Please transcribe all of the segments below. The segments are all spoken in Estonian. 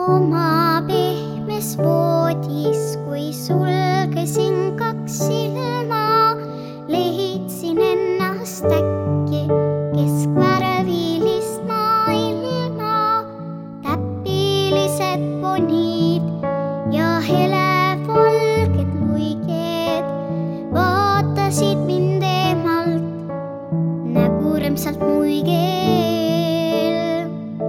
Oma pehmes voodis, kui sulgesin 2 silma, lehitsin ennast äkki keskvärvilist maailma. Täpilised ponid ja helevalged luiged vaatasid mind eemalt nägu rõmsalt muigel.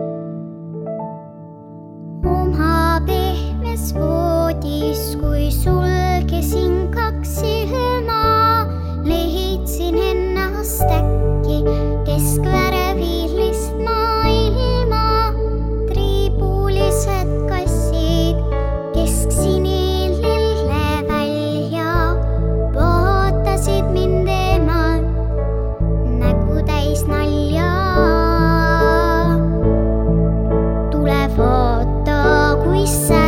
Oma pehmes voodis, kui sulgesin 2 silma, lehitsin ennast äkki keskvärvilist maailma. Triibulised kassid kesksinil lillevälja vaatasid mind eemalt nägu täis nalja. Tule vaata, kui